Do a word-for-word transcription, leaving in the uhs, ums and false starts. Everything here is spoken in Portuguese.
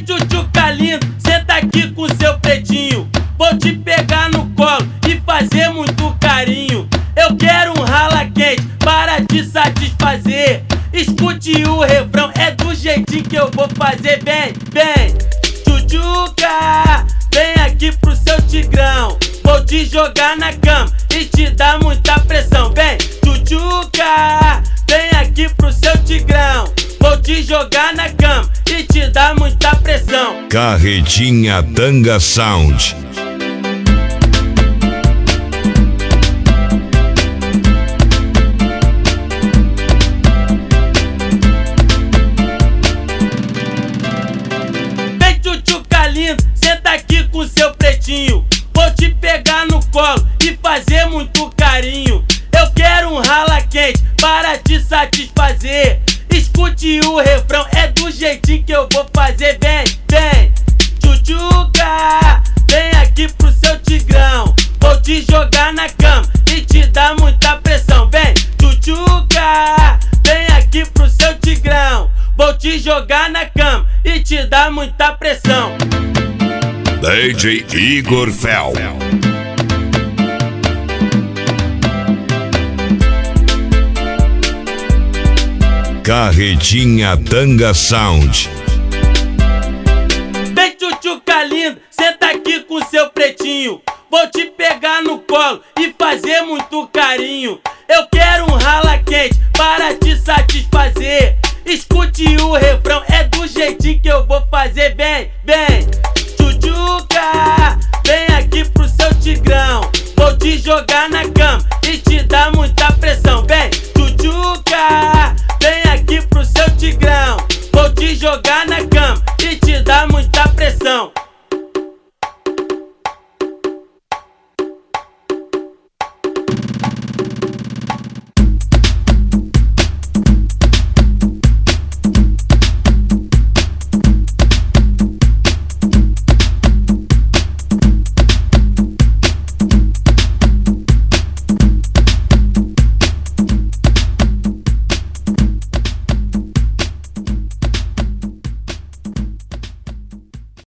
Vem tchutchuca lindo, senta aqui com seu pretinho. Vou te pegar no colo e fazer muito carinho. Eu quero um rala quente para te satisfazer. Escute o refrão, é do jeitinho que eu vou fazer. Vem, vem, tchutchuca, vem aqui pro seu tigrão. Vou te jogar na cama e te dar muita pressão. Vem, tchutchuca, vem aqui pro seu tigrão. Vou te jogar na cama e te dar muita pressão. Carretinha Tanga Sound. Vem tchutchuca lindo, senta aqui com seu pretinho. Vou te pegar no colo e fazer muito carinho. Eu quero um rala quente para te satisfazer. Escute o refrão, é do jeitinho que eu vou fazer. Vem, vem, tchutchuca, vem aqui pro seu tigrão. Vou te jogar na cama e te dar muita pressão. Vem, tchutchuca, vem aqui pro seu tigrão. Vou te jogar na cama e te dar muita pressão. D J Igor Fel. Carretinha Tanga Sound. Vem tchutchuca lindo, senta aqui com seu pretinho. Vou te pegar no colo e fazer muito carinho. Eu quero um rala quente para te satisfazer. Escute o refrão, é do jeitinho que eu vou fazer. Vem, vem, tchutchuca, vem aqui pro seu tigrão. Vou te jogar na cama e te dar muita pressão. Vem, tchutchuca, vem aqui pro seu tigrão. Vou te jogar na cama e te dar muita pressão.